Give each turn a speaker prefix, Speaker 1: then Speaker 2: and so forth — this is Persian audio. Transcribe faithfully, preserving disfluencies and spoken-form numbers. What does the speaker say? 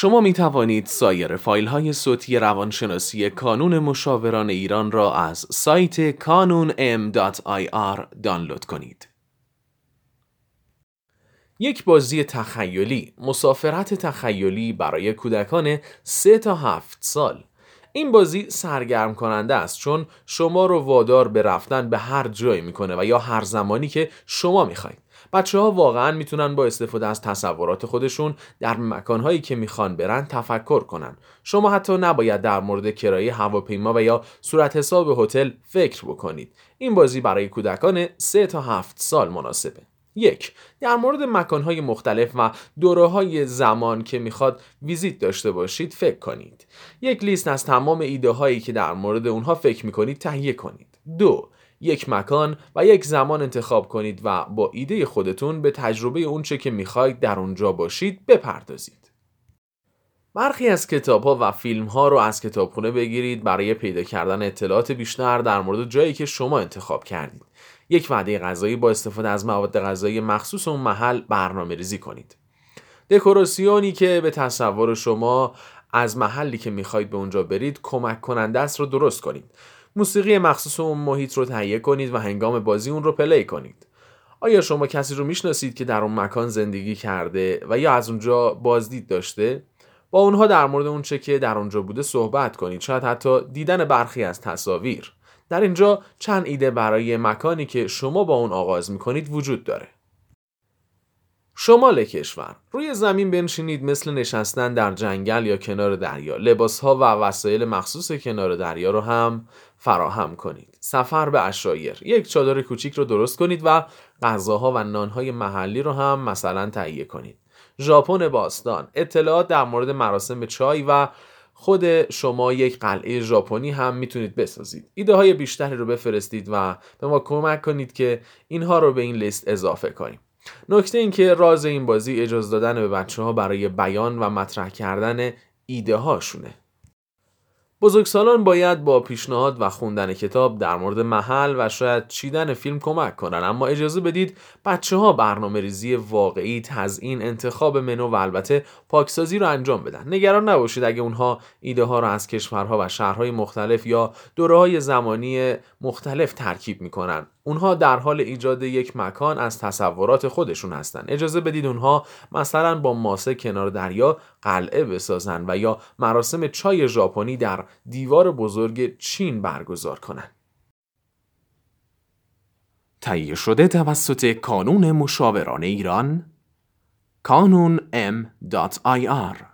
Speaker 1: شما می توانید سایر فایل های صوتی روانشناسی کانون مشاوران ایران را از سایت کانون ام دات آی آر دانلود کنید. یک بازی تخیلی، مسافرت تخیلی برای کودکان سه تا هفت سال. این بازی سرگرم کننده است چون شما رو وادار به رفتن به هر جایی میکنه و یا هر زمانی که شما میخواید. بچه ها واقعا میتونن با استفاده از تصورات خودشون در مکانهایی که میخوان برن تفکر کنن. شما حتی نباید در مورد کرایه هواپیما و یا صورت حساب هتل فکر بکنید. این بازی برای کودکان سه تا هفت سال مناسبه. یک، در مورد مکانهای مختلف و دوره‌های زمان که میخواد ویزیت داشته باشید فکر کنید. یک لیست از تمام ایده هایی که در مورد اونها فکر میکنید تهیه کنید. دو، یک مکان و یک زمان انتخاب کنید و با ایده خودتون به تجربه اونچه که میخواید در اونجا باشید بپردازید. برخی از کتاب‌ها و فیلم‌ها رو از کتابخونه بگیرید برای پیدا کردن اطلاعات بیشتر در مورد جایی که شما انتخاب کردید. یک وعده غذایی با استفاده از مواد غذایی مخصوص اون محل برنامه‌ریزی کنید. دکوراسیونی که به تصور شما از محلی که می‌خواید به اونجا برید کمک کننده است رو درست کنید. موسیقی مخصوص اون محیط رو تهیه کنید و هنگام بازی اون رو پلی کنید. آیا شما کسی رو میشناسید که در اون مکان زندگی کرده و یا از اونجا بازدید داشته؟ با اونها در مورد اون چه که در اونجا بوده صحبت کنید، شاید حتی دیدن برخی از تصاویر. در اینجا چند ایده برای مکانی که شما با اون آغاز میکنید وجود داره. شمال کشور، روی زمین بنشینید، مثل نشستن در جنگل یا کنار دریا. لباسها و وسایل مخصوص کنار دریا رو هم فراهم کنید. سفر به عشایر، یک چادر کوچیک رو درست کنید و غذاها و نانهای محلی رو هم مثلا تهیه کنید. ژاپن باستان، اطلاعات در مورد مراسم چای و خود شما یک قلعه ژاپنی هم میتونید بسازید. ایده های بیشتری رو بفرستید و به ما کمک کنید که اینها رو به این لیست اضافه کنیم. نکته این که راز این بازی اجازه دادن به بچه ها برای بیان و مطرح کردن ایده هاشونه. بزرگسالان باید با پیشنهاد و خوندن کتاب در مورد محل و شاید چیدن فیلم کمک کنن، اما اجازه بدید بچه ها برنامه ریزی واقعی، تزیین، انتخاب منو و البته پاکسازی رو انجام بدن. نگران نباشید اگه اونها ایده ها رو از کشورها و شهرهای مختلف یا دوره‌های زمانی مختلف ترکیب میکنن. اونها در حال ایجاد یک مکان از تصورات خودشون هستن. اجازه بدید اونها مثلا با ماسه کنار دریا قلعه بسازن و یا مراسم چای ژاپنی در دیوار بزرگ چین برگزار کنن. تهیه شده توسط کانون مشاوران ایران، کانون ام دات آی آر.